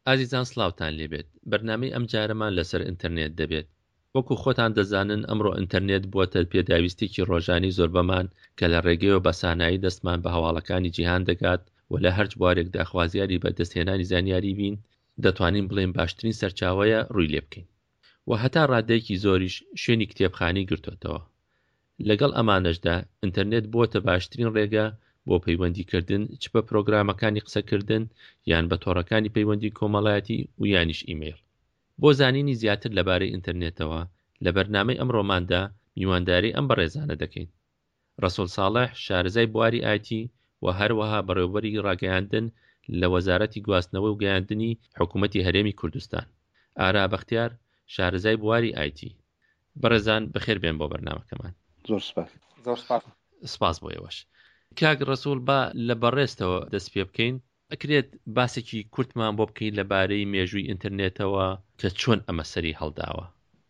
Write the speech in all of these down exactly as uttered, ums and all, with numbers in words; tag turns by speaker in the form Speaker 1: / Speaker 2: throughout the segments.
Speaker 1: ئازیزان سڵاوتان لێبێت. بەرنامەی ئەم جارەمان لەسەر ئینتەرنێت دەبێت. وەکو خۆتان دەزانن ئەمڕۆ ئینتەرنێت بووەتە پێداویستێکی ڕۆژانی زۆر بەمان کە لە ڕێگەیەوە بەسانایی دەستمان بە هەواڵەکانی جیهان دەگات و لە هەرچ بوارێکدا خوازیاری بەدەستهێنانی زانیاری بین دەتوانین بڵێن باشترین سەرچاوەیە ڕووی لێ بکەین و هەتا ڕادەیەکی زۆریش شوێنی کتێبخانی گرتوتەوە. لەگەڵ ئەمانەشدا ئینتەرنێت بووەتە باشترین ڕێگە بۆ پەیوەندیکردن چ بە پرۆگرامەکانی قسەکردن یان بە تۆڕەکانی پەیوەندی کۆمەڵایەتی و یانیش ئیمەیل. بۆ زانینی زیاتر لەبارەی ئینتەرنێتەوە لە بەرنامەی ئەمڕۆماندا میوانداری ئەم بەڕێزانە دەکەین: ڕەسوول ساڵح، شارەزای بواری ئایتی و هەروەها بەڕێوەبەری ڕاگەیاندن لە وەزارەتی گواستنەوە و گەیاندنی حکوومەتی هەرێمی کوردستان، ئارا بەختیار، شارەزای بواری ئایتی. بەڕێزان بەخێر بێن بۆ بەرنامەکەمان.
Speaker 2: زۆر سپاس.
Speaker 3: زۆر سپاس.
Speaker 1: سپاس بۆ ئێوەش. کاک ڕەسوول، با لە بەڕێستەوە دەست پێ بکەین. ئەکرێت باسێکی کورتمان بۆ بکەین لەبارەی مێژووی ئینتەرنێتەوە کە چۆن ئەمە سەری هەڵداوە.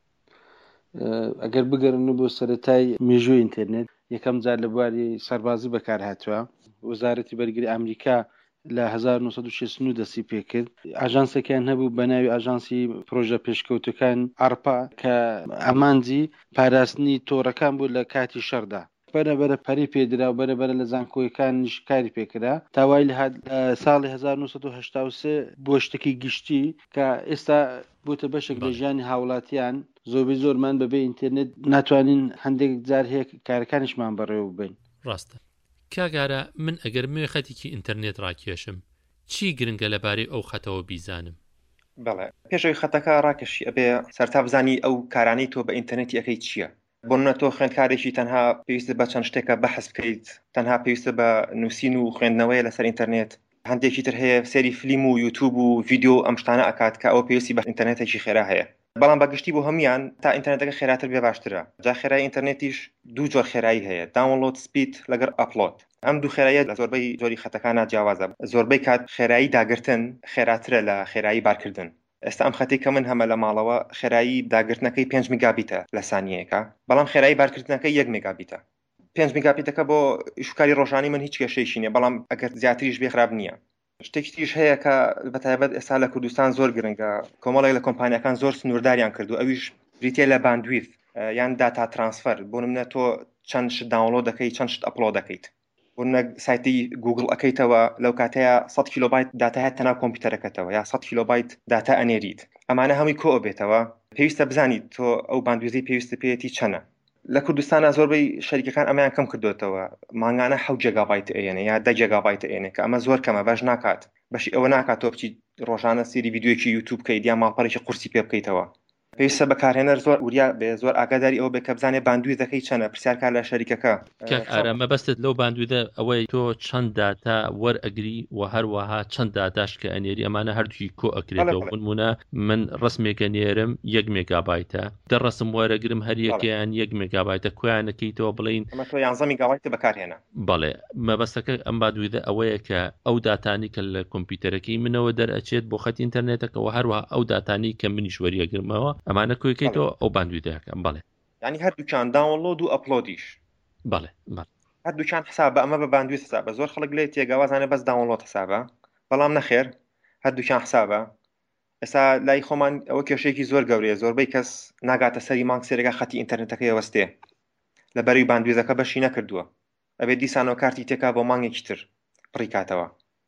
Speaker 2: ئەگەر بگەڕن بۆ سەرەتای مێژووی ئینتەرنێت، یەکەم جار لە بواری سەربازی بەکار هاتووە. وەزارەتی بەرگری ئەمریکا لە هەزار و نۆسەد و شەست و نۆ دەستی پێکرد. ئاژانسێکیان هەبوو بە ناوی ئاژانسی پرۆژە پێشکەوتەکان ئارپا کە ئەمانجی پاراستنی تۆڕەکان بوو لە کاتی شەڕدا. بەرەبەرە پەری پێدرا و بەرەبەرە لە زانکۆیەکانیش کاری پێکرا. تاوای لە ساڵی هەزار و نۆسەد و هەشتا و سێ بۆ شتێکی گشتی کە ئێستا بووتە بەشێک لە ژیانی هاوڵاتیان. زۆربەی زۆرمان بەبێ ئینتەرنێت ناتوانین هەندێک جار هەیە کارەکانیشمان بەڕێوە ببین.
Speaker 1: ڕاستە. کاگارە، من ئەگەر موێ خەتێکی ئینتەرنێت ڕاکێشم، چی گرنگە لەبارەی ئەو خەتەوە بیزانم؟
Speaker 3: بەڵێ، پێشەوەی خەتەکە ڕاکێشی ئەبێ سەرتا بزانی ئەو کارانەی تۆ بە ئینتەرنێتی ئەەکەی چییە. بۆ نمونە تۆ خوێندکارێکی تەنها پێویستە بە چەند شتێکە بەحث بکەیت، تەنها پێویستە بە نووسین و خوێندنەوەیە لەسەر ئینتەرنێت. هەندێکی تر هەیە سەری فیلم و یوتیوب و ڤیدیۆ ئەم شتانە ئەکات کە ئەو پێویستی بە ئینتەرنێتێکی خێرا هەیە. بەڵام بەگشتی بۆ هەمویان تا ئینتەرنێتەکە خێراتر بێ باشترە. جا خێرای ئینتەرنێتیش دوو جۆر خێرایی هەیە: داونلۆد سپید لەگەر ئەپلۆد. ئەم دوو خێراییە لە زۆربەی جۆری خەتەکان جیاوازە. زۆربەی کات خێرایی داگرتن خێراترە لە خێرایی بارکردن. ئێستا ئەم خەتی کە من هەمە لە ماڵەوە خێرایی داگرتنەکەی پێنج میگابیتە لە سانیەیەکە، بەڵام خێرایی بارکردنەکەی یەک میگابیتە. پێنج میگابیتەکە بۆ ئیشوکاری ڕۆژانی من هیچ کێشەیەکی نییە، بەڵام ئەگەر زیاتریش بێ خراپ نییە. شتێکی تریش هەیە کە بەتایبەت ئێستا لە کوردستان زۆر گرنگە، کۆمەڵێک لە کۆمپانیەکان زۆر سنوورداریان کردو، ئەویش بریتیە لە باندویث یان داتا ترانسفەر. بۆ نمونە تۆ چەند شت داونلۆد دەکەیت، چەند شت ئەپلۆد دەکەیت. بۆ نمونە سایتی گوگل ئەەکەیتەوە، لەو کاتەیە سەد کیلۆبایت داتا هەیە تەناو کۆمپیوتەرەکەتەوە، یا سەد کیلۆبایت داتا ئەنێریت. ئەمانە هەمووی کۆ بێتەوە. پێویستە بزانیت تۆ ئەو باندویزەی پێویستە پێیەتی چەنە. لە کوردستانە زۆربەی شەریکەکان ئەمەیان کەم کردوتەوە، مانگانە حەوت جیگابایت ئەێنێ یا دە جیگابایت ئەێنێ، کە ئەمە زۆر کەمە، بەش ناکات. بەشی ئەوە ناکات تۆ بچیت ڕۆژانە سێری ڤیدیۆیەکی یوتیوب بکەیت یا ماڵپەڕێکی قورسی پێ بکەیتەوە. پێویستە بەکارهێنەر زۆر وریا بێ، زۆر ئاگاداری ئەوە بێ کە بزانێ باندویزەکەی چەنە، پرسیارکار لە شەریکەکە.
Speaker 1: کاک ئارامە بەستت لەو باندویدە ئەوەی تۆ چەند داتا وەرئەگری و هەروەها چەند داتاش کە ئەنێری، ئەمانە هەردووی کۆ ئەکرێتەوە. نمونە من ڕسمێکە نێرم یەک مێگابایتە، دە ڕسم وەرەگرم هەر یەکیان یەک مێگابایتە، کۆیانەکەیتەوە بڵین
Speaker 3: ئەمە تۆ یانزە میگابایتە بەکارهێنە.
Speaker 1: بەڵێ، مەبەستەکە ئەم باندویدە ئەوەیە کە ئەو داتانی کە لە کۆمپیوتەرەکەی منەوە دەرئەچێت بۆ خەت ئینتەرنێتەکەەوە، هەروەها ئەو داتانی کە منیش وەریەگرمەوە، ئەمانە کۆیکەیتەوە ئەو باندویدەکەم. بەڵێ،
Speaker 3: یعنی هەردووچان داونلۆد و ئەپلۆدیش.
Speaker 1: بەڵێ بەڵێ،
Speaker 3: هەردووچان حسابە. ئەمە بە باندویت حسابە. زۆر خەڵک لێ تێگەوازانە بەس داونلۆد حسابە، بەڵام نەخێر، هەردووچان حسابە. ئێستا لای خۆمان ئەوە کێشەیەکی زۆر گەورەیە، زۆربەی کەس ناگاتە سەری مانگ سێرەگا خەتی ئینتەرنێتەکەی وەستێ لە بەروی باندویزەکە بەشی نەکردووە، ئەبێت دیسانەوە کارتی تێکا بۆ مانگێکی تر پڕی کاتەوە.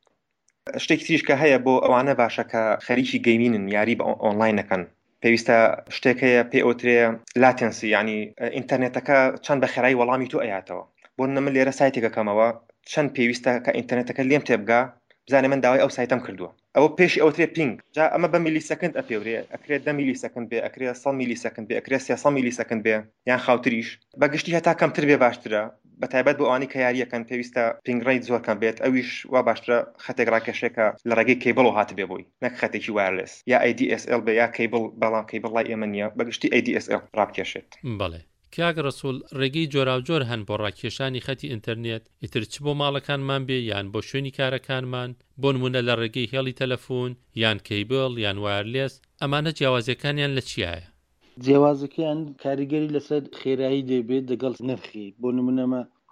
Speaker 3: شتێکی تریش کە هەیە بۆ ئەوانە باشە کە خەریکی گەیمینن، یاری بە ئۆنلاینەکەن، پێویستە شتێک هەیە پێ ئۆترێ لاتنسی، ینی ئینتەرنێتەکە چەند بە خێرایی وەڵامی تۆ ئەیاتەوە. بۆ من لێرە سایتێکەکەمەوە چەند پێویستە کە ئینتەرنێتەکە لێم تێبگا بزانێ من داوای ئەو سایتەم کردووە. ئەوە پێشی ئەوترێ پینگ. جا ئەمە بە میلی سەکند ئەپێورێ، ئەکرێت دە میلی سەکند بێ، ئەکرێت سەد میلی سەکند بێ، ئەکرێت سێسەد میلی سەکند بێ، یان خاوتریش. بەگشتی هەتا کەمتر بێ باشترە، بەتایبەت بۆ ئەوانەی کە یاریەکەن پێویستە پینگ ڕێیت زۆر کەم بێت. ئەویش وا باشترە خەتێک ڕاکێشێکە لە ڕێگەی کیبڵ هات بێ بۆی، نەک خەتێکی وایرلس یا ئەی دی ئێس ئێل بێ یا کیبڵ، بەڵام کیبڵ لای ئێمە نییە، بەگشتی ئەی دی ئێس ئێل ڕاکێشێت.
Speaker 1: بەڵێ. کاک ڕەسوول، ڕێگەی جۆراوجۆر هەن بۆ ڕاکێشانی خەتی ئینتەرنێت، ئیتر چ بۆ ماڵەکانمان بێ یان بۆ شوێنی کارەکانمان، بۆ نمونە لە ڕێگەی هێڵی تەلەفۆن یان کیبڵ یان وایرلس، ئەمانە جیاوازیەکانیان لە چیایە؟
Speaker 2: جیاوازەکەیان کاریگەری لەسەر خێرایی دەبێت لەگەڵ نرخی. بۆ نمونەمە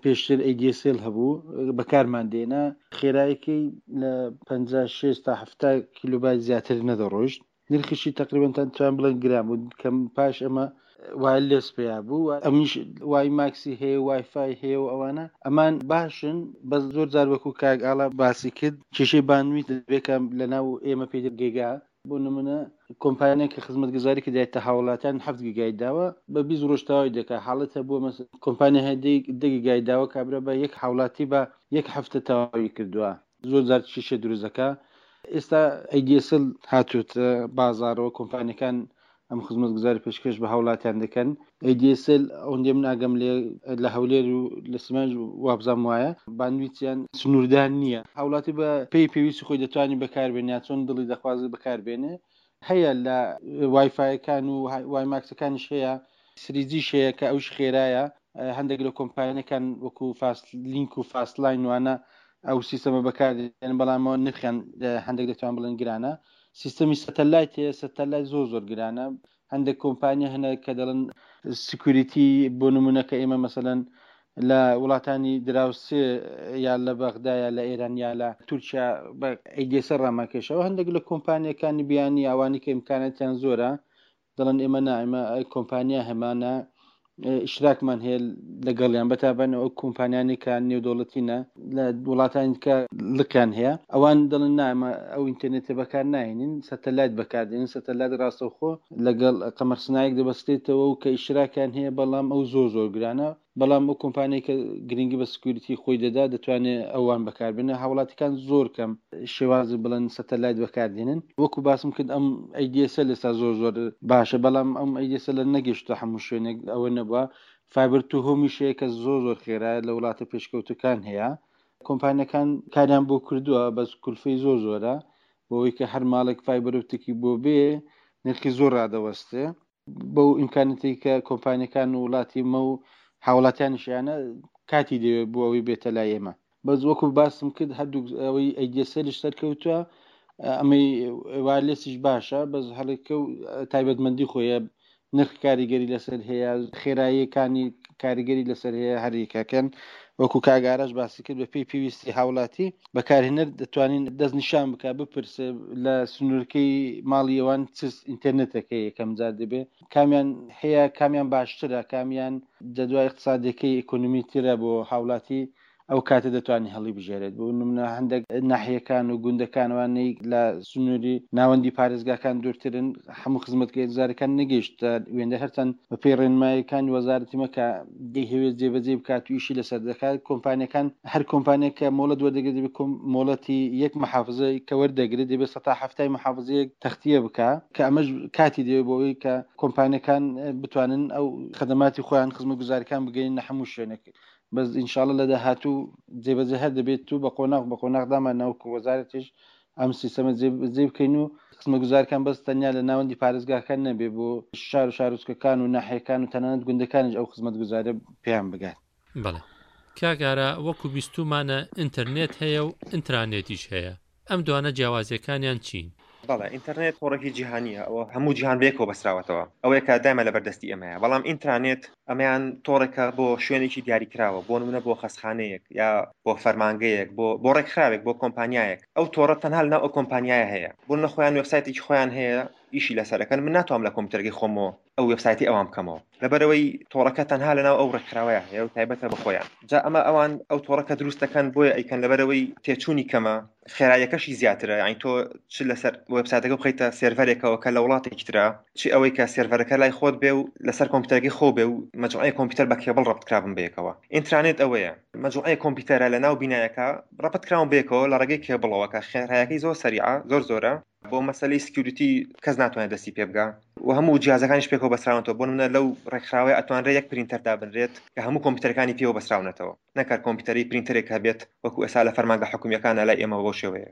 Speaker 2: پێشتر ئێ دی ئێس ئێل هەبوو بەکارمان دێنا خێرایەکەی لە پەنجا و شێش تا هەفتە کیلۆبایت زیاتر نەدەڕۆیشت نرخیشی تقریبا توان بڵێن گرام بوو کەم پاش ئەمە وایرلس پێیا بوو ئەمیش وای ماکسی هەیە وایفای هەیە و ئەوانە ئەمان باشن بە زۆر جار وەکو کاگاڵا باسی کرد کێشەی بانویت دەبێکە لە ناو ئێمە پێ گێگا بۆ نمونە کۆمپانیای کە خزمەتگوزاری کە دایێتە هاوڵاتیان هەفت گیگای داوە بە بیست ڕۆژ تەواوی دەکات حاڵەت هەبووە مەسەڵەن کۆمپانیا هەیە دە گیگای داوە کابرا بە یەک هاوڵاتی بە یەک هەفتە تەواوی کردووە زۆر جار کێشە دروست دەکات ئێستا ئێ دی ئێس ئێل هاتووەتە بازاڕەوە کۆمپانیەکان ئەم خزمەتگوزاری پێشکەش بە هاوڵاتیان دەکەن ئێ دی ئێس ئێل ئەوەندێ من ئاگەم لێ لە هەولێر و لە سمەنج وابزانم وایە بانویچیان سنووردان نییە هاوڵاتی بە پێی پێویستی خۆی دەتوانانی بەکاربێنێ چۆن دڵی دەخوازی بەکاربێنێ هەیە لە وایفایەکان و وای ماکسەکانیش هەیە سریجیش هەیە کە ئەوش خێرایە هەندێک لە کۆمپانیەکان وەکو فاست لینک و فاستلاین وانە ئەو سیستەمە بەکاردێن بەڵامەوە نرخیان هەندێک دەتوان بڵێن گرانە سیستەمی سەتەلایت هەیە سەتەلایت زۆر زۆر گرانە هەندێک کۆمپانیا هەنە کە دەڵێن سکیوریتی بۆ نمونونەکە ئێمە مەسەلەن لە وڵاتانی دراوسێ یا لە بەغدایە لە ئێران یا لە تورکیا بە ئێ دی ئێس ئێل ڕاماکێشەوە هەندێک لە کۆمپانیەکانی بیانی ئەوانی کە ئیمکانەتیان زۆرە دەڵێن ئێمە نائمە کۆمپانیا هەمانە ئشراکمان هەیە لەگەڵیان بەتابەنەوە کۆمپانیانی کە نێودەوڵەتینە لە وڵاتانی کە لکیان هەیە ئەوان دڵن نامە ئەو ئینتەرنێتە بەکار ناهێنین سەتەلایت بەکاردێنین سەتەلایت ڕاستەوخۆ لەگەڵ قەمەرسنایەک دەبەستێتەوە و کە ئیشراکیان هەیە بەڵام ئەو زۆر زۆر گرانە بەڵام ئەو کۆمپانیای کە گرنگی بە سکیوریتی خۆی دەدا دەتوانێت ئەوان بەکاربێنە هاوڵاتیەکان زۆر کەم شێوازی بڵێن سەتەلایت بەکاردێنن وەکو باسم کرد ئەم ئێ دی ئێس ئێل ئێستا زۆر زۆر باشە بەڵام ئەم ئێ دی ئێس ئێل نەگەیشتە هەموو شوێنێک ئەوە نەبووە فایبر تو هۆمیشەیە کە زۆر زۆر خێرایە لە وڵاتە پێشکەوتەکان هەیە کۆمپانیەکان کاریان بۆ کردووە بەس کولفەی زۆر زۆرە بۆەوەی کە هەر ماڵێک فایبەرۆپتیکی بۆ بێ نرخی زۆر ڕادەوەستێ بەو ئیمکانەتی کە کۆمپانیەکان و وڵاتی مە و هاوڵاتیانشیانە کاتی دەوێت بۆ ئەوەی بێتە لای ئێمە بەس وەکو باسم کرد هەردوو ئەوەی ئێ دی ئێس ئێلش سەرکەوتووە ئەمەی وایرلسیش باشە بەس هەڵێکە و تایبەتمەندی خۆیە نرخ کاریگەری لەسەر هەیە خێراییەکانی کاریگەری لەسەر هەیە هەریەکەکەن وەکو کاگاراش باسی کرد بە پێی پێویستی هاوڵاتی بەکارهێنەر دەتوانین دەست نیشان بکە بپرسێ لە سنوورەکەی ماڵی ئەوان چ ئینتەرنێتەکەی یەکەم جار دەبێ کامیان هەیە کامیان باشترە کامیان جەدوای اقتصادیەکەی ئیکۆنۆمی ترە بۆ هاوڵاتی ئەو کاتە دەتوانانی هەڵی بژێرێت بۆ نمونە هەندێک ناحیەکان و گوندەکانوانەی لە سنووری ناوەندی پارێزگاکان دوورترن هەموو خزمەتگوزاریەکان نەگەیشتە وێندە هەرچەند بە پێی ڕێنماییەکانی وەزارەتی مەکە دەیهەوێت جێبەجێ بکات و ئیشی لەسەر دەکات کۆمپانیەکان هەر کۆمپانیەکە مۆڵەت وەردەگرێت دەبێت مۆڵەتی یەک محافزەی کە وەردەگرێت دەبێت سەد تا هەفتای محافزەیەک تەختیە بکە کە ئەمەش کاتی دەوێت بۆەوەی کە کۆمپانیەکان بتوانن ئەو خدماتی خۆیان خزمەتگوزاریەکان بگەین لە هەموو شوێنێک بەس ئینشاڵە لە داهاتوو جێبەجێ هەر دەبێت و بە قۆناغ بە قۆناغ دامان ناوکە وەزارەتیش ئەم سیستەمە جێ بکەین و خزمەتگوزارەکان بەس تەنیا لە ناوەندی پارێزگاکان نەبێ بۆ شار و شارۆچکەکان و ناحیەکان و تەنانەت گوندەکانیش ئەو خزمەتگوزارە پێیان بگات.
Speaker 1: بەڵێ کاگارە وەکو بیستومانە ئینتەرنێت هەیە و ئینترانێتیش هەیە ئەم دوانە جیاوازیەکانیان چین؟
Speaker 3: بەڵێ ئینتەرنێت پۆڕێکی جیهانیە ئەوە هەموو جیهان بێکەوە بەسراوەتەوە ئەوەیە کە دایمە لە بەردەستی ئەمەیە بەڵام ئینترانێت ئەمەیان تۆڕێکە بۆ شوێنێکی دیاریکراوە بۆ نمونە بۆ خەسخانەیەک یا بۆ فەرمانگەیەک بۆ بۆ ڕێکخراوێک بۆ کۆمپانیایەک ئەو تۆڕە تەنها لەناو ئەو کۆمپانیایە هەیە بۆ نەخۆیان وێبسایتێکی خۆیان هەیە ئیشی لەسەرەکەن من ناتوانم لە کۆمپیوتەرەکەی خۆمەوە ئەو وێبسایتی ئەوام بکەمەوە لەبەرەوەی تۆڕەکە تەنها لەناو ئەو ڕێکخراوەیە هەیە و تایبەتە بە خۆیان جا ئەمە ئەوان ئەو تۆڕەکە دروستەکەن بۆیە ئەیکەن لەبەرەوەی تێچوونی کەمە خێراییەکەشی زیاترە یعنی تۆ چ لەسەر وێبسایتەکە بخەیتە سێرڤەرێکەوە کە لە وڵاتێکی ترە چی ئەوەی کە سێرڤەرەکە لای خۆت بێ و لەسەر کۆمپیوتەرەکەی خۆ بێ و مەجموعەی کۆمپیوتەر بە کێبڵ ڕەبتکرابن بەیەکەوە ئینترانێت ئەوەیە مەجموعەی کۆمپیوتەرە لەناو بینایەکە ڕەبتکراون بەیەکەوە لە ڕێگەی کێبڵەوە کە خێراییەکەی زۆر سەریعە زۆر زۆرە بۆ مەسەلەی سکیوریتی کەس ناتوانێت دەستی پێ بگا و هەموو جیازەکانیش پێکەوە بەسراونەتەوە بۆ نمونە لەو ڕێکخراوەیە ئەتوانرێت یەک پرینتەر دابنرێت کە هەموو کۆمپیوتەرەکانی پێوە بەسراونەتەوە نەکات کۆمپیوتەری پرینتەرێک هەبێت وەکو ئێستا لە فەرمانگە حکوومیەکانە لای ئێمە بۆ شێوەیە.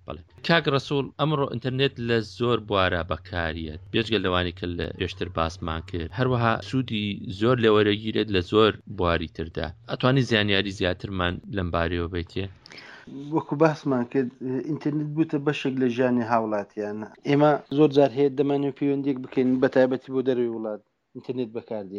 Speaker 1: کاک ڕەسوول ئەمڕۆ ئینتەرنێت لە زۆر بوارە بەکارێت بێجگە لەوانی کە لە پێشتر باسمان کرد هەروەها سوودی زۆر لەوەرەگیرێت لە زۆر بواری تردا ئەتوانی زانیاری زیاترمان لەم بارەوە بیتێ؟
Speaker 2: وەکو باسمان کرد ئینتەرنێت بووتە بەشێک لە ژیانی هاوڵاتیانە ئێمە زۆر جار هەیە دەمانێت پەیوەندیەک بکەین بە تایبەتی بۆ دەروی وڵات ئینتەرنێت بەکاردێنین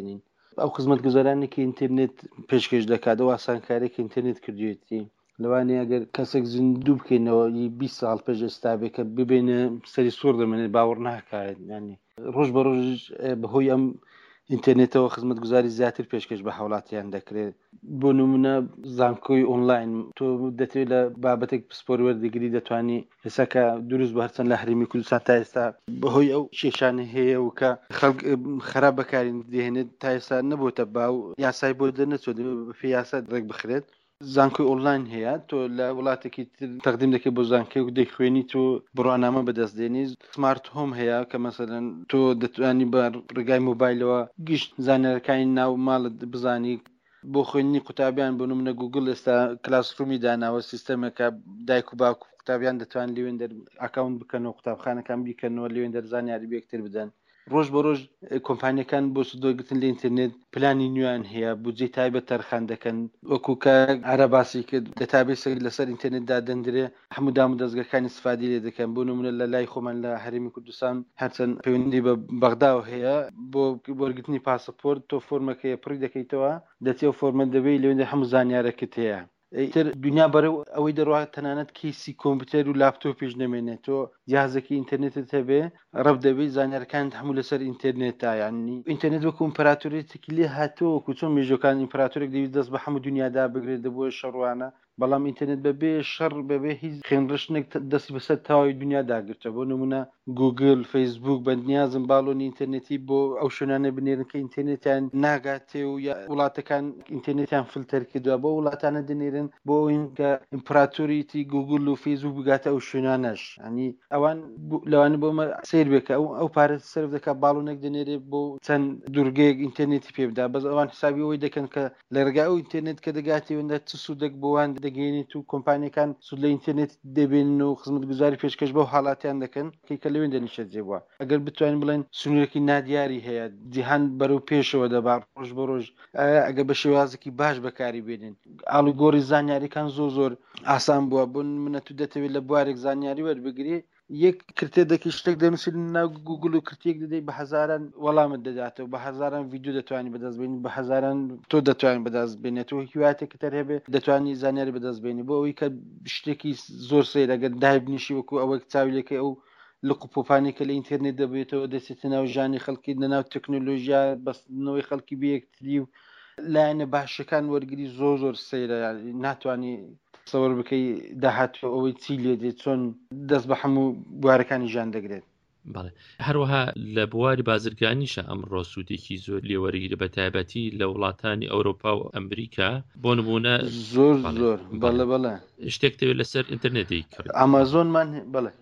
Speaker 2: ئەو خزمەت گوزارانی کە ئینترنێت پێشکەش دەکاتەوە ئاسانکاریەکە ئینترنێت کردوێتی لەوانەیە ئەگەر کەسێک زیندوو بکەینەوە بیست ساڵ پێش ئێستا بێ کە ببێنە سەری سوور دەمێنێت باوەڕ ناکات ینی ڕۆژ بە ڕۆژ بەهۆی ئەم ئینترنێتەوە خزمەت گوزاری زیاتر پێشکەش بە هاوڵاتیان دەکرێت بۆ نمونە زانکۆی ئۆنلاین تۆ دەتوێت لە بابەتێک پسپۆر وەردەگری دەتوانی هێساکە دروست بە هەرچەند لە هەرێمی کوردستان تا ئێستا بەهۆی ئەو کێشانە هەیە و کە خەڵک خراپ بەکارین دێنێت تا ئێستا نەبووتە باو یاسای بۆ دەرنەچۆ بە یاسا ڕێک بخرێت زانکۆی ئۆنلاین هەیە تۆ لە وڵاتێکی تەقدیم دەکەی بۆ زانکۆی و دەیخوێنی تۆ بڕوانامە بەدەستدێنی سمارت هۆم هەیە کە مەسەلەن تۆ دەتوانی بە ڕێگای مۆبایلەوە گشت زانیارەکانی ناو ماڵت بزانی بۆ خوێنی قوتابیان بۆ نمونە گوگل ئێستا کلاسڕومی داناوە سیستەمێکە دایک و باوک قوتابیان دەتوان لێوێن دەر ئاکاونت بکەنەوە قوتابخانەکان بیکەنەوە لێوێن دەرزانیاری بێکتر بدەن ڕۆژ بە ڕۆژ کۆمپانیەکان بۆ سودۆگرتن لە ئینترنێت پلانی نوێیان هەیە بودجێ تایبەت تەرخان دەکەن وەکو کە عەرەباسی کرد دەتابێسێک لەسەر ئینترنێتدا دەندرێ هەموو دام و دەستگاکانی استفادی لێ دەکەن بۆ نمونە لە لای خۆمان لە هەرێمی کوردستان هەرچەند پەیوەندی بە بەغداو هەیە بۆ وەرگرتنی پاسەپۆرت تۆ فۆرمەکەی پڕی دەکەیتەوە دەچێ و فۆرمە دەبێت لەوێندە هەموو زانیارەکەت هەیە تر دنیا بەرەو ئەوەی دەڕوات تەنانەت کیسی کۆمپیوتەر و لاپتۆپیش نەمێنێت تۆ جیهازێکی ئینترنێتت هەبێ ڕەب دەبێت زانیارەکانت هەموو لەسەر ئینترنێتە یانی ئینترنێت وەکو ئیمپراتۆریەتێکی لێ هاتووە وەکو چۆن مێژوەکان ئیمپراتۆرێک دەویست دەست بە هەموو دنیادا بگرێت دەبووە شەڕوانە بەڵام ئینترنێت بەبێ شەڕ بەبێ هیچ خێنڕشتێک دەستی بەسەر تاوای دنیا داگرتە بۆ نمونە گوگل فەیسبوک بەندنیازم باڵۆنی ئینترنێتی بۆ ئەو شوێنانە بنێرن کە ئینترنێتیان ناگاتێ و وڵاتەکان ئینترنێتیان فلتەر کردووە بۆ وڵاتانە دەنێرن بۆ ئەوین کە ئیمپراتۆریەتی گوگل و فەیسبوک بگاتە ئەو شوێنانەش ینی ئەوان لەوانە بۆمە سیر بێکە ئەو ئەو پارێت سرف دەکات باڵۆنێک دەنێرێ بۆ چەند دوورگەیەک ئینترنێتی پێ بدا بەس ئەوان حسابی ئەوەی دەکەن کە لە ڕێگای ئەو ئینترنێت کە دەگاتێوەندە چ سوودێک بۆوان دەگەێنێت و کۆمپانیەکان سود لە ئینترنێت دەبێن و خزمەت گوزاری پێشکەش بەو حاڵاتیان دەکەن کە لەوێن دەنیشە جێبووە ئەگەر بتوانین بڵێن سنوورێکی نادیاری هەیە جیهان بەرەو پێشەوە دەبا ڕۆژ بە ڕۆژ ئەگە بە شێوازێکی باش بەکاری بێنین ئاڵوگۆڕی زانیاریەکان زۆر زۆر ئاسان بووە بۆ منە تو دەتەوێت لە بوارێک زانیاری وەربگری یەک کرتێدەکی شتێک دەنووسین ناو گوگل و کرتێک دەدەی بە هەزاران وەڵامت دەداتەوە بە هەزاران ڤیدیۆ دەتوانانی بەدەست بێنی بە هەزاران تۆ دەتوانین بەدەست بێنێتەوە هیواتێک تەر هەبێ دەتوانانی زانیاری بەدەست بێنی بۆ ئەوەی کە شتێکی زۆر سەیر ئەگەر دایبنیشی وەکو ئەوەی چاویلەکەی ئەو لە قوپۆپانێکە لە ئینترنێت دەبێتەوە دەچێتە ناو ژانی خەڵکی لەناو تەکنۆلۆژیا بەستنەوەی خەڵکی بەیەکتری و لایەنە باشەکان وەرگری زۆر زۆر سەیرە ناتوانانی سەوەر بکەی داهاتوە ئەوەی چی لێ دێت چۆن دەست بە هەموو بوارەکانی ژان دەگرێت
Speaker 1: بەڵێ هەروەها لە بواری بازرگانیشە ئەمڕۆ سوودێکی زۆر لێوەرگیرە بە تایبەتی لە وڵاتانی ئەوروپا و ئەمریکا بۆ نمونە
Speaker 2: زۆر زۆر بەڵێ بەڵێ
Speaker 1: شتێک دەوێت لەسەر ئینترنێتی کرد
Speaker 2: ئامازۆنمان بڵێ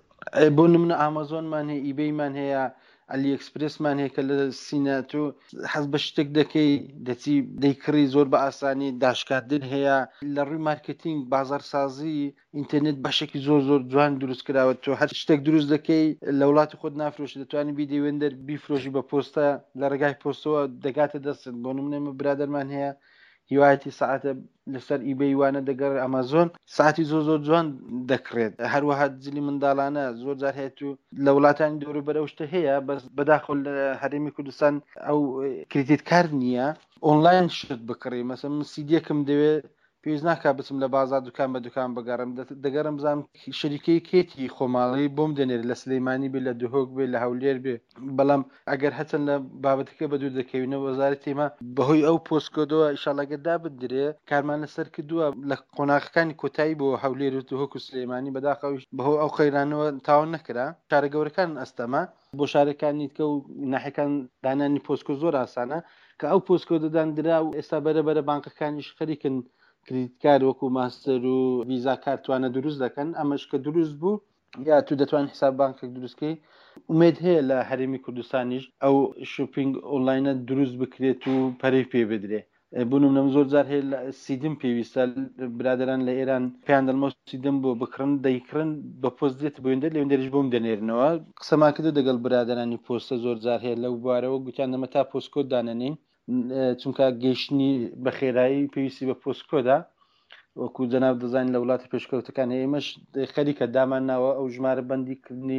Speaker 2: بۆ نمونە ئامازۆنمان هەیە ئیبەیمان هەیە ئەلی ئەکسپرسمان هەیە کە لە سینات و حەز بە شتێک دەکەی دەچی دەیکڕی زۆر بە ئاسانی داشکاردن هەیە لە ڕووی مارکتینگ بازاڕسازی ئینترنێت بەشێکی زۆر زۆر جوان دروست کراوە تۆ هەر شتێک دروست دەکەی لە وڵاتی خۆت نافرۆشی دەتوانانی بیدەوێندەر بیفرۆشی بە پۆستە لە ڕێگای پۆستەوە دەگاتە دەستن بۆ نمونە برادەرمان هەیە هیوایەتی ساعتە لەسەر ئیبەی وانە دەگەڕ ئەمازۆن ساعتی زۆر زۆر جوان دەکڕێت هەروەها جلی منداڵانە زۆر جار هەیە و لە وڵاتانی دەوروبەر بەرەو شتە هەیە بەس بەداخۆ لە هەرێمی کوردستان ئەو کریتیت کار نییە ئۆنلاین شت بکڕی مەسەڵەن من سیدیەکم دەوێت پێویست ناکات بچم لە بازار دوکان بە دوکان بگەڕم دەگەڕم بزانم شەریکەی کێتی خۆماڵی بۆم دەنێت لە سلەیمانی بێ لە دهۆک بێ لە هەولێر بێ بەڵام ئەگەر هەچەند لە بابەتەکە بە دوور دەکەوینەوە وەزارەتی تێمە بەهۆی ئەو پۆستکۆدەوە ئیشاڵەگەدا بدرێ کارمان لەسەر کردووە لە قۆناغەکانی کۆتایی بۆ هەولێر و دهۆک و سلەیمانی بەداخەویش بەهۆی ئەو خەیرانەوە تاوان نەکرا شارە گەورەکان ئەستەما بۆ شارەکانی دیکە و ناحیەکان دانانی پۆستکۆ زۆر ئاسانە کە ئەو پۆستکۆدەدان درا و ئێستا بەرەبەرە بانکەکانیش خەریکن کریتکار وەکو ماستەر و ویزا کارتوانە دروست دەکەن ئەمەش کە دروست بوو یا تو دەتوان حساب بانکێک دروستکەی ومێد هەیە لە هەرێمی کوردستانیش ئەو شوپینگ ئۆنلاینە دروست بکرێت و پەرەی پێ بدرێ بوونم نەم زۆر جار هەیە سیدم پێویستە برادران لە ئێران پێیان دەڵمە سیدم بۆ بکڕن دەیکڕن بە پۆست دێت بۆێندە لێوێندەریش بۆم دەنێرنەوە قسەمان کردو دەگەڵ برادرانی پۆستە زۆر جار هەیە لەو بوارەوە گوتیان دەمە تا پۆستکۆد دانەنین چونکە گەیشتنی بە خێرایی پێویستی بە پۆستکۆدا وەکو جەناب دەزانین لە وڵاتی پێشکەوتەکان ئێمەش خەریکە دامان ناوە ئەو ژمارە بەندیکردنی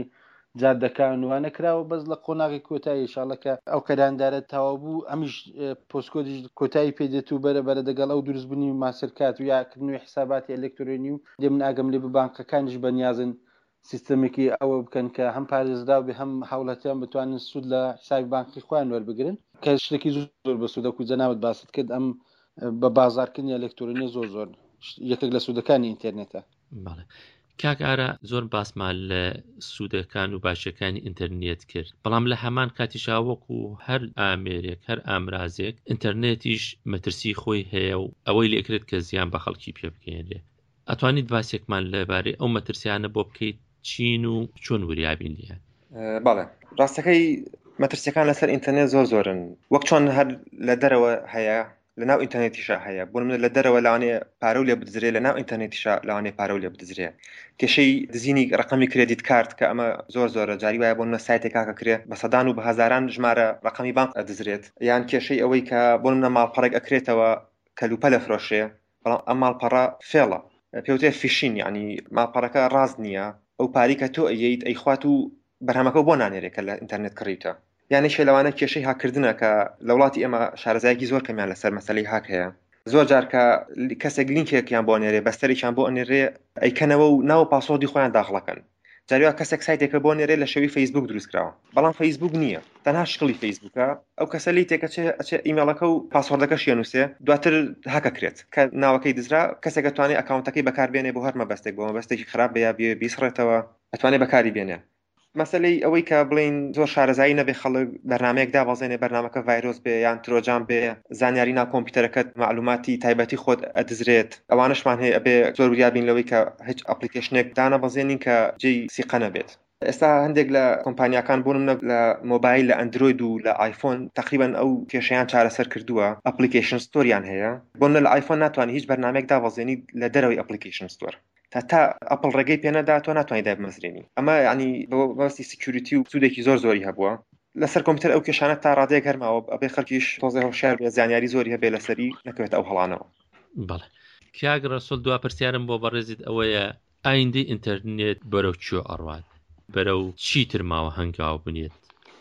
Speaker 2: جادەکان وانە کراوە بەس لە قۆناغی کۆتایی ئینشاڵڵە ئەو کەراندارە تەواو بوو ئەمیش پۆسکۆدیش کۆتایی پێدێت و بەرەبەرە دەگەڵ ئەو دروستبوونی ماسرکات و یاکردنەوەی حساباتی ئەلکترۆنی و دێ من ئاگەم لێ بانکەکانیش بەنیازن سیستەمێکی ئەوە بکەن کە هەم پارێزراو بێ هەم هاوڵاتیان بتوانن سوود لە حسابی بانکی خۆیان وەربگرن کە شتێکی زۆر بە سوودەکو جەنابەت باست کرد ئەم بە بازارکردنی ئەلکترۆنی زۆر زۆر یەکێک لە سوودەکانی ئینتەرنێتە.
Speaker 1: بەڵێ کاک ئارە زۆر باسمان لە سوودەکان و باشەکانی ئینتەرنێت کرد بەڵام لە هەمان کاتیشا وەکو هەر ئامێرێک هەر ئامرازێک ئینتەرنێتیش مەترسی خۆی هەیە و ئەوەی لێکرێت کە زیان بە خەڵکی پێ بکەێنێ ئەتوانیت باسێکمان لەبارەی ئەو مەترسیانە بۆ بکەیت چین و چۆن وریابین لیان؟
Speaker 3: بەڵێ ڕاستەکەی مەترسیەکان لەسەر ئینتەرنێت زۆر زۆرن وەک چۆن هەر لە دەرەوە هەیە لە ناو ئینتەرنێتیشا هەیە بۆ من لە دەرەوە لەوانێ پارە و لێ بدزرێ لە ناو ئینتەرنێتیشا لەوانێ پارە و لێ بدزرێ کێشەی دزینی ڕقمی کردیت کارت کە ئەمە زۆر زۆرە جاری وایە بۆ منە سایتێک کاکە کرێ بە سەدان و بە هەزاران ژمارە ڕقمی بانک ئەدزرێت یان کێشەی ئەوەی کە بۆ منە ماڵپەڕێک ئەکرێتەوە کەلوپە لە فرۆشێ بەڵام ئەم ماڵپەڕە فێڵە پێوتێ فیشین یعنی ماڵپەڕەکە ڕاست نییە ئەو پاری کە تۆ ئەیەیت ئەیخوات و بەرهەمەکە بۆ نانێرێکە لە ئینتەرنێت کڕیتە یانی شێلەوانە کێشەی هاکردنە کە لە وڵاتی ئێمە شارەزایەکی زۆر کەمیان لەسەر مەسەلەی هاک هەیە زۆر جار کە کەسێک لینکێکیان بۆ نێرێ بەستەرێکیان بۆ ئەنێرێ ئەیکەنەوە و ناو پاسۆردی خۆیان داخڵەکەن جاریوا کەسێک سایتێکە بۆ نێرێ لە شەوی فەیسبوک دروستکراوە بەڵام فەیسبوک نییە تەنها شقلی فەیسبوکە ئەو کەسە لی تێکەچێ ئەچێ ئیمێڵەکە و پاسۆردەکەش یەنووسێ دواتر هاکە کرێت کە ناوەکەی دزرا کەسێک دەتوانێت ئەکاونتەکەی بەکاربێنێ بۆ هەر مەبەستێک بۆ مەبەستێکی خراپ بەیە بێ بیسڕێتەوە ئەتوانێت بەکاری بێنێ مەسەلەی ئەوەی کە بڵین زۆر شارەزایی نەبێ خەڵک بەرنامەیەک دابەزێنێ بەرنامەکە ڤایرۆس بێ یان ترۆجان بێ زانیاری ناو کۆمپیوتەرەکەت معلوماتی تایبەتی خۆت ئەدزرێت ئەوانشمان هەیە ئەبێ زۆر وریابین لەوەی کە هیچ ئەپلیکیشنێک دانەبەزێنین کە جێی سیقە نەبێت ئێستا هەندێک لە کۆمپانیاکان بۆ نمونە لە مۆبایل لە ئەندروید و لە ئایفۆن تقریبا ئەو کێشەیان چارەسەر کردووە ئەپلیکیشن ستۆریان هەیە بۆ نە لە ئایفۆن ناتوانانی هیچ بەرنامەیەک دابەزێنی لە دەرەوەی ئەپلیکیشن ستۆر تا تا ئەپل ڕێگەی پێنەدا تۆ ناتوانانی دابمەزرێنی ئەمە ینی بەوەستی سکیوریتی و سوودێکی زۆر زۆری هەبووە لەسەر کۆمپیوتەر ئەو کێشانە تا ڕادەیەک هەرماوە ئەبێ خەڵکیش تۆزێ هۆشیار بێ زانیاری زۆری هەبێ لەسەری نەکەوێت ئەو هەڵانەوە.
Speaker 1: بەڵێ کاک ڕەسوول دوا پرسیارم بۆ بەڕێزیت ئەوەیە ئایندەی ئینتەرنێت بەرەو کوێ ئەڕوات بەرەو چیتر ماوە هەنگاو بنێت؟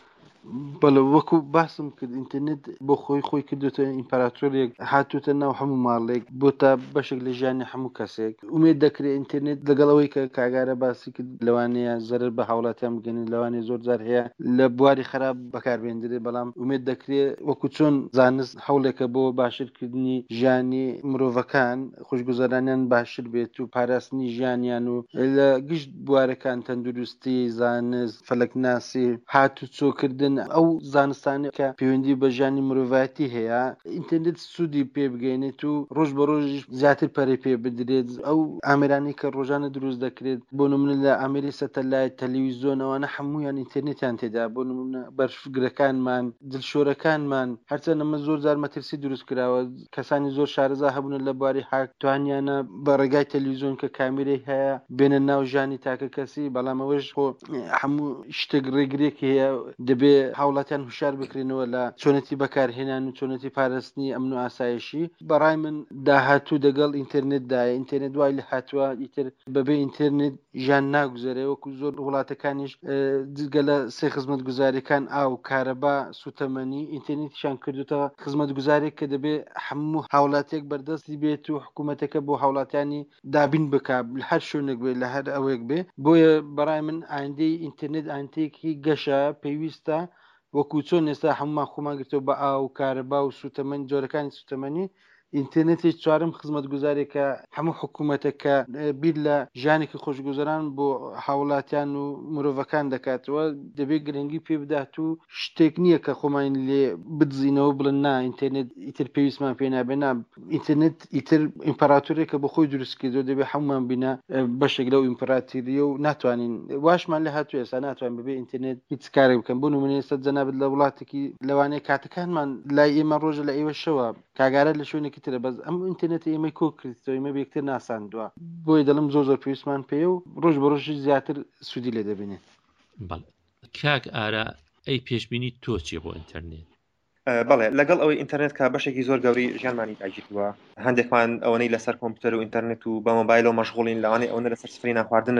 Speaker 2: بەڵێ وەکو باسم کرد ئینتەرنێت بۆ خۆی خۆی کردوتە ئیمپەراتۆرێک هاتوتە ناو هەموو ماڵێک بۆ تا بەشێک لە ژیانی هەموو کەسێک ئومێد دەکرێت ئینتەرنێت لەگەڵەوەی کە کاگارە باسی کرد لەوانەیە زەرر بە هاوڵاتیان بگەنێت لەوانەیە زۆر جار هەیە لە بواری خراپ بەکاربێنرێ بەڵام ئومێد دەکرێت وەکو چۆن زانست هەوڵێکە بۆ باشترکردنی ژیانی مرۆڤەکان خۆشگوزەرانیان باشتر بێت و پاراستنی ژیانیان و لە گشت بوارەکان تەندروستی زانست فەلەکناسی هاتو چۆکردن ئەو زانستانە کە پەیوەندی بە ژیانی مرۆڤایەتی هەیە ئینتەرنێت سوودی پێ بگەێنێت و ڕۆژ بە ڕۆژ زیاتر پەرەی پێ بدرێت ئەو ئامێرانی کە ڕۆژانە دروست دەکرێت بۆ نمونە لە ئامێری سەتەلایت تەلەڤیزۆنەوەنە هەموویان ئینتەرنێتیان تێدا بۆ نمونە بەرفگرەکانمان دڵشۆرەکانمان هەرچەندە ئەمە زۆر جار مەترسی دروست کراوە کەسانی زۆر شارەزا هەبوون لە بواری حاک توانیانە بە ڕێگای تەلەڤیزۆن کە کامێرەی هەیە بێنە ناو ژیانی تاکە کەسی بەڵام ئەوەش خۆ هەموو شتێک ڕێگرێکی هەیە دەبێ هاوڵاتیان هوشار بکرێنەوە لە چۆنەتی بەکارهێنان و چۆنەتی پاراستنی ئەمن و ئاسایشی بەڕای من داهاتوو دەگەڵ ئینتەرنێتدایە ئینتەرنێت دوای لە هاتووە ئیتر بەبێ ئینتەرنێت ژیان ناگوزارێ وەکو زۆر وڵاتەکانیش جگە لە سێ خزمەت گوزاریەکان ئاو کارەبا سوتەمەنی ئینتەرنێتیشان کردوتەوە خزمەت گوزارێک کە دەبێ هەموو هاوڵاتێک بەردەستی بێت و حکوومەتەکە بۆ هاوڵاتیانی دابین بک لە هەر شوێنێک بێ لە هەر ئەوەیەک بێ بۆیە بەڕای من ئایندەی ئینتەرنێت ئایندەیەکی گەشە پێویستە وەکو چۆن ئێستا هەمومان خۆمان گرتەوە بە ئاو کارەبا و سوتەمەنی جۆرەکانی سوتەمەنی ئینتەرنێتی چوارم خزمەت گوزارێکە هەموو حکوومەتەکە بیر لە ژیانێکی خۆشگوزەران بۆ هاوڵاتیان و مرۆڤەکان دەکاتەوە دەبێت گرنگی پێ بدات و شتێک نییە کە خۆمان لێ بدزینەوە بڵن نا ئینتەرنێت ئیتر پێویستمان پێ نابێنا ئینتەرنێت ئیتر ئیمپەراتۆرێکە بە خۆی دروست کردەوە دەبێت هەمومان بینە بەشێک لەو ئیمپەراتۆریە و ناتوانین واشمان لە هاتووە ئێستا ناتوانین ببێ ئینتەرنێت هیچ کارێک بکەن بۆ نمونە ئێستا جەنابەت لە وڵاتێکی لەوانەیە کاتەکانمان لای ئێمە ڕۆژە لە ئێوە شەوە کاگارە لە شوێنێکی ترە بەس ئەم ئینتەرنێت ئێمەی کۆ کردەوە ئێمە بێکتر ناساندووە بۆی دەڵم زۆر زۆر پێویستمان پێ و ڕۆژ بە ڕۆژی زیاتر سوودی لێ دەبینێت.
Speaker 1: بەڵێ کاک ئارە ئەی پێشبینی تۆ چیە بۆ ئینتەرنێت؟
Speaker 3: بەڵێ لەگەڵ ئەوەی ئینتەرنێت کە بەشێکی زۆر گەوری ژیانمانی داگیرتووە هەندێکمان ئەوەی لەسەر کۆمپیوتەر و ئینتەرنێت و بە مۆبایل و مەشغوڵین لەوانەیە ئەوە لەسەر سفرەی ناخواردن نەبین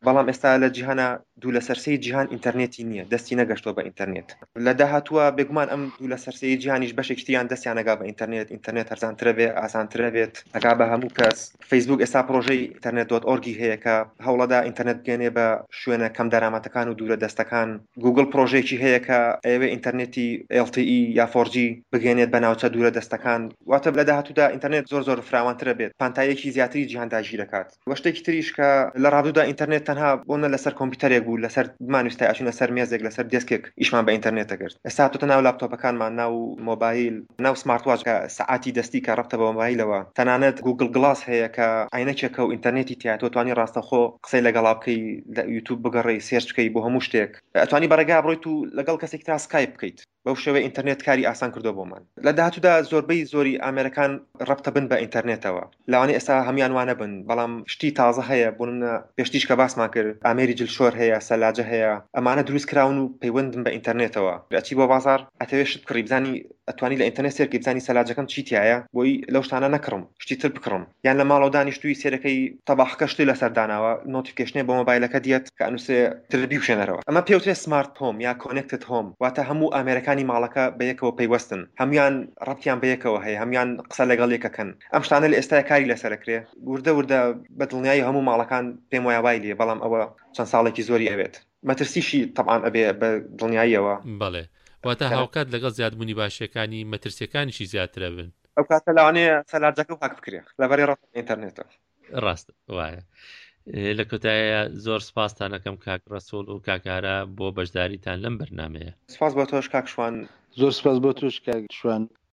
Speaker 3: بەڵام ئێستا لە جیهانە دوو لە سەرسەی جیهان ئینتەرنێتی نییە، دەستی نەگەشتەوە بە ئینتەرنێت. لە داهاتووە بێگومان ئەم دوو لە سەرسەی جیهانیش بەشێکتیان دەستیان نەگا بە ئینتەرنێت، ئینتەرنێت هەرزانترە بێ، ئاسانترە بێت، ئەگا بە هەموو کەس. فەیسبوک ئێستا پرۆژەی ئینتەرنێت دۆت ئۆرگی هەیە کە هەوڵەدا ئینتەرنێت بگەنێ بە شوێنە کەم دەرامەتەکان و دوورە دەستەکان. گوگل پرۆژەیەکی هەیە کە ئەوێ ئینتەرنێتی ئێل تی ئی یا فۆر جی بگەنێت بە ناوچە دوورە دەستەکان. واتە لە داهاتوودا ئینتەرنێت زۆر زۆر فراوانترە بێت، پانتایەکی زیاتری جیهانداژی دەکات. وەشتێکی تریش کە لە ڕابردوودا ئینتەرنێت تەنها بۆنە لەسەر کۆمپیوتەرێک بوو، لەسەر مانوستا ئەچوونە سەر مێزێک لەسەر دێسکێک ئیشمان بە ئینتەرنێت دەکرد. ئێستا هاتووەتە ناو لاپتۆپەکانمان، ناو مۆبایل، ناو سمارت واچ کە سەعاتی دەستی کە ڕەبتە بە مۆبایلەوە. تەنانەت گوگل گڵاس هەیە کە عینەکێکە و ئینتەرنێتی تیا، تۆ توانی ڕاستەخۆ قسەی لەگەڵا بکەی، لە یوتیوب بگەڕێی، سێرچ بکەی بۆ هەموو شتێک. ئەتوانی بەڕێگا بڕۆیت و لەگەڵ کەسێک ترا سکایپ بکەیت. بەو شێوەیە ئینتەرنێت کاری ئاسان کردو بۆمان. لە داهاتوودا زۆربەی زۆری ئامێرەکان ڕەبتە بن بە ئینتەرنێتەوە. لەوانەیە ئێستا هەمیان وانە بن، بەڵام شتی تازە هەیە. بوون پێشتیش کە باسمان کرد، ئامێری جلشۆر هەیە، سەلاجە هەیە، ئەمانە دروست کراون و پەیوەندن بە ئینتەرنێتەوە. ئەچی بۆ بازار ئەتەوێت شت بکڕی، بزانی ئەتوانی لە ئینتەرنێت سێرکی بزانی سەلاجەکەم چی تایە، بۆی لەو شتانە نەکڕم، شتی تر بکڕم. یان لە ماڵەوە دانیشتووی سێرەکەی تەباخەکە شتی لەسەر داناوە، نۆتیفیکیشنێ بۆ مۆبایلەکە دیێت کە ئەنووسێ تربی بشێنەرەوە. ئەمە پێوترێت سمارت هۆم یا کۆنێکتد هۆم، واتە هەموو ئامێرەکانی ماڵەکە بەیەکەوە پەیوەستن، هەمویان ڕەبتیان بەیەکەوە هەیە، هەمویان قسە لەگەڵ یەکەکەن. ئەم شتانە لە ئێستا کاری لەسەرەکرێ، وردە وردە بە دڵنیایی هەموو ماڵەکان پێم وایە وای لێ، بەڵام ئەوە چەند ساڵێکی زۆری ئەوێت. مەترسیشی طبعاً ئەبێ بە دڵنیاییەوە.
Speaker 1: بەڵێ، واتە هاوکات لەگەڵ زیادبوونی باشیەکانی مەترسیەکانیشی زیاترە بن.
Speaker 3: ئەو کاتە لەوانەیە سەلاجەکە و پاک بکرێ لەبەری ڕەت ئینتەرنێتەوە.
Speaker 1: ڕاست وایە. لە کۆتاییە زۆر سپاستانەکەم کاک ڕەسوول و کاکارە بۆ بەشداریتان لەم بەرنامەیە.
Speaker 3: سپاس بۆ تۆش کاک شوان.
Speaker 2: زۆر سپاس بۆ توش کاک شوان.